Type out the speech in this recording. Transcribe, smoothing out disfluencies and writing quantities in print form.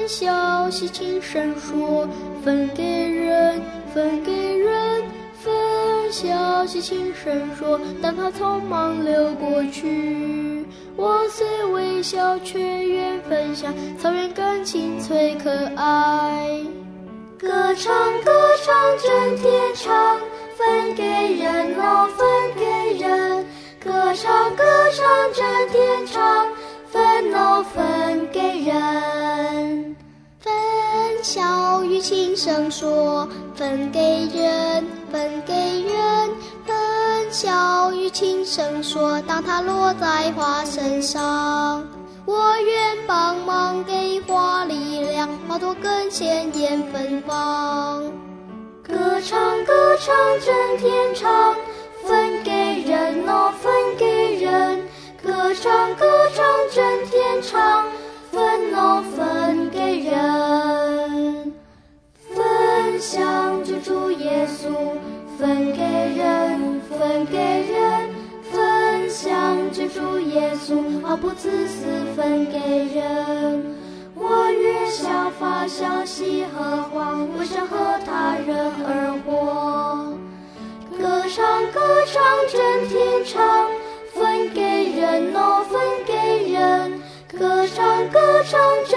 笑喜轻声说，分给人，分给人，分笑喜轻声说，但怕匆忙流过去。我虽微笑，却愿分享，草原更清脆可爱。歌唱歌唱真天长，分给人哦，分给人。歌唱歌唱真天长，分哦，分给人。分笑语轻声说，分给人，分给人。分笑语轻声说，当它落在花身上。我愿帮忙给花力量，花朵更鲜艳芬芳。歌唱歌唱真天长，分给人哦，分给人。歌唱歌唱真天长，分哦，分给人。分享救主耶稣，分给人，分给人。分享救主耶稣，毫不自私分给人。我愿效法小溪和黄，为神和他人而活。歌唱歌唱真天长，分给人哦，分给人。歌唱歌唱真